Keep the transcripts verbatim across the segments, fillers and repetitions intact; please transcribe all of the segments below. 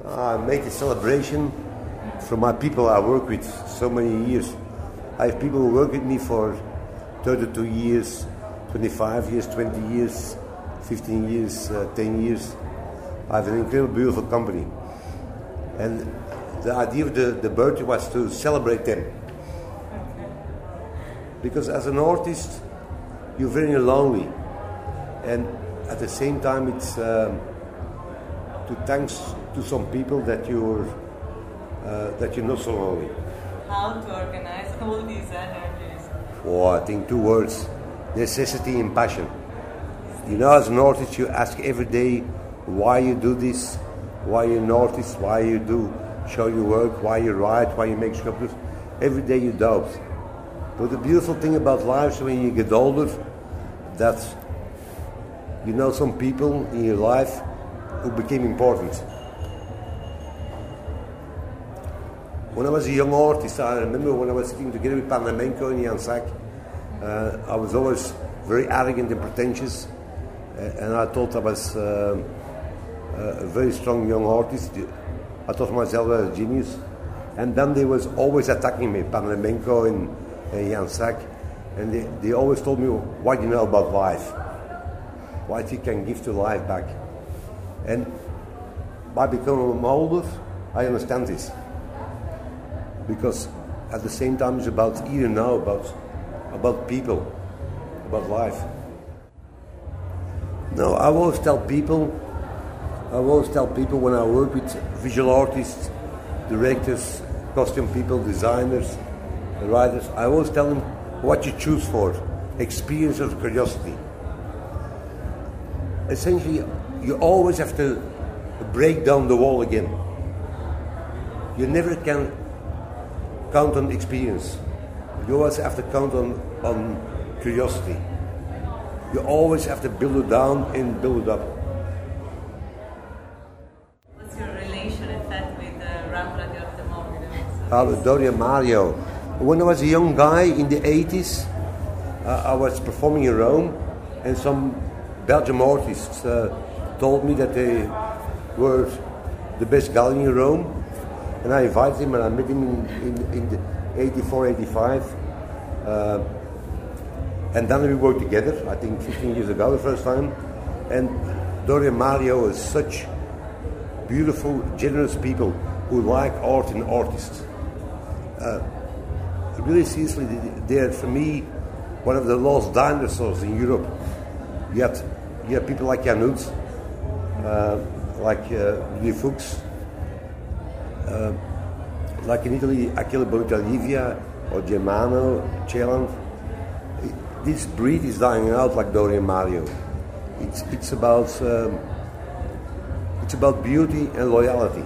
I make a celebration for my people I work with so many years. I have people who work with me for thirty-two years, twenty-five years, twenty years, fifteen years, uh, ten years. I have an incredible, beautiful company. And the idea of the, the birthday was to celebrate them. Because as an artist, you're very lonely. And at the same time, it's um, to thanks to some people that you're uh, that you're not so lonely. How to organize all these energies? Oh, I think two words: necessity and passion. You know, as an artist, you ask every day why you do this, why you're an artist, why you do show your work, why you write, why you make sculptures. Every day you doubt. But the beautiful thing about life is when you get older, that you know some people in your life who became important. When I was a young artist, I remember when I was sitting together with Pavlimenko and Jan Sak, uh, I was always very arrogant and pretentious, uh, and I thought I was uh, a very strong young artist. I thought myself I was a genius. And then they was always attacking me, Pavlimenko and, and Jan Sak, and they, they always told me, what do you know about life? What you can give to life back. And by becoming older, I understand this. Because at the same time, it's about here and now, about, about people, about life. No, I always tell people, I always tell people when I work with visual artists, directors, costume people, designers, writers, I always tell them what you choose for, experience or curiosity. Essentially, you always have to break down the wall again. You never can count on experience. You always have to count on, on curiosity. You always have to build it down and build it up. What's your relation, in fact, with uh, Rambla di Orte Uh, with Dorian Mario. When I was a young guy in the eighties, uh, I was performing in Rome, and some Belgian artists uh, told me that they were the best gallery in Rome. And I invited him, and I met him in, in, in the eighty-four, eighty-five. Uh, and then we worked together, I think fifteen years ago, the first time. And Dorian Mario is such beautiful, generous people who like art and artists. Uh, really seriously, they're, for me, one of the lost dinosaurs in Europe. You have, you have people like Jan Hoots, uh, like uh, Louis Fuchs, Uh, like in Italy, Achille Bonitolivia or Germano, Celan. This breed is dying out like Dorian Mario. It's it's about um, it's about beauty and loyalty.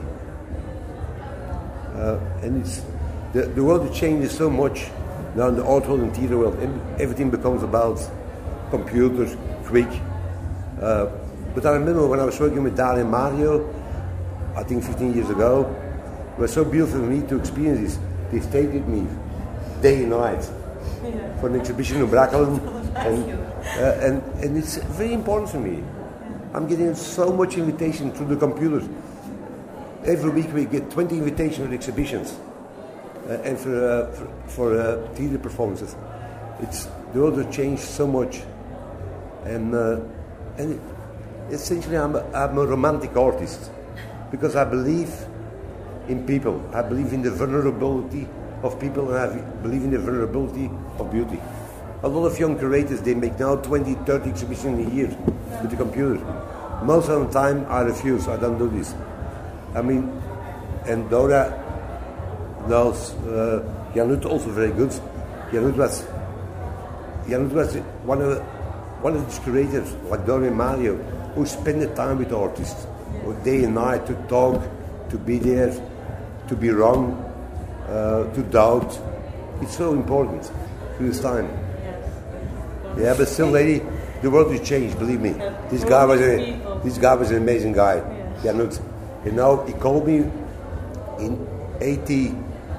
Uh, and it's the the world changes so much now in the art world and theater world. And everything becomes about computers, quick. Uh, but I remember when I was working with Dorian Mario, I think fifteen years ago. It was so beautiful for me to experience this. They stayed with me day and night yeah. for an exhibition in Brackelen. And, uh, and, and it's very important for me. Yeah. I'm getting so much invitation through the computers. Every week we get twenty invitations for exhibitions uh, and for, uh, for, for uh, theater performances. It's, the world has changed so much. And, uh, and it, essentially I'm a, I'm a romantic artist because I believe in people. I believe in the vulnerability of people, and I believe in the vulnerability of beauty. A lot of young curators, they make now twenty, thirty exhibitions a year with the computer. Most of the time I refuse, I don't do this. I mean, and Dora knows, uh, Jan Hoots also very good. Jan Hoots was, Jan Hoots was one of, the, one of these curators, like Dorian Mario, who spend the time with artists, day and night, to talk, to be there, to be wrong, uh, to doubt. It's so important to this time. Yes. Yeah, but still, lady, the world has changed. Believe me. This guy was a, this guy was an amazing guy. Yeah, no, you know, he called me in eighty-three,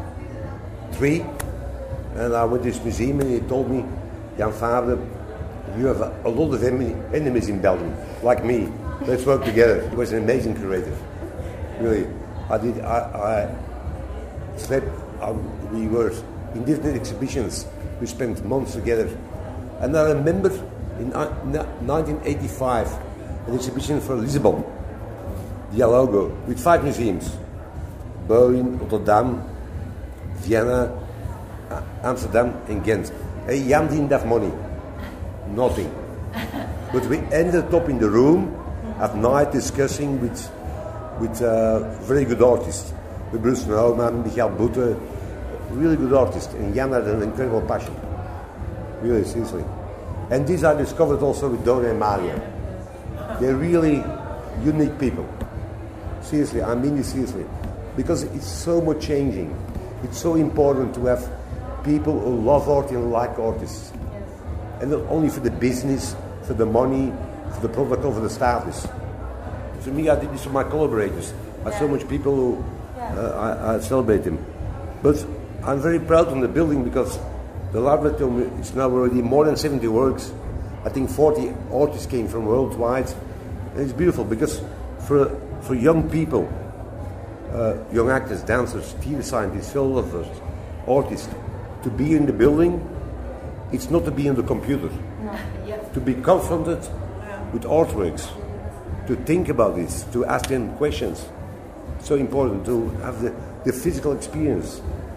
and I went to this museum, and he told me, Jan Fabre, you have a, a lot of enemies in Belgium, like me. Let's work together. He was an amazing curator, really. I did. I, I slept. Um, we were in different exhibitions. We spent months together, and I remember in uh, nineteen eighty-five an exhibition for Lisbon, Dialogo, with five museums: Berlin, Rotterdam, Vienna, uh, Amsterdam, and Ghent. Hey, Jan didn't have money, nothing. But we ended up in the room at night discussing with with uh, very good artists, with Bruce Nauman, Michael Butte, really good artists, and Jan had an incredible passion, really, seriously. And this I discovered also with Donna and Mario. They're really unique people. Seriously, I mean it seriously. Because it's so much changing. It's so important to have people who love art and like artists. And not only for the business, for the money, for the protocol, for the status. To me, I did this for my collaborators. I have so much people who uh, I, I celebrate them. But I'm very proud of the building because the laboratory is now already more than seventy works. I think forty artists came from worldwide. And it's beautiful because for for young people, uh, young actors, dancers, theater scientists, philosophers, artists, to be in the building, it's not to be in the computer. No. Yes. To be confronted with artworks, to think about this, to ask them questions. So important to have the, the physical experience.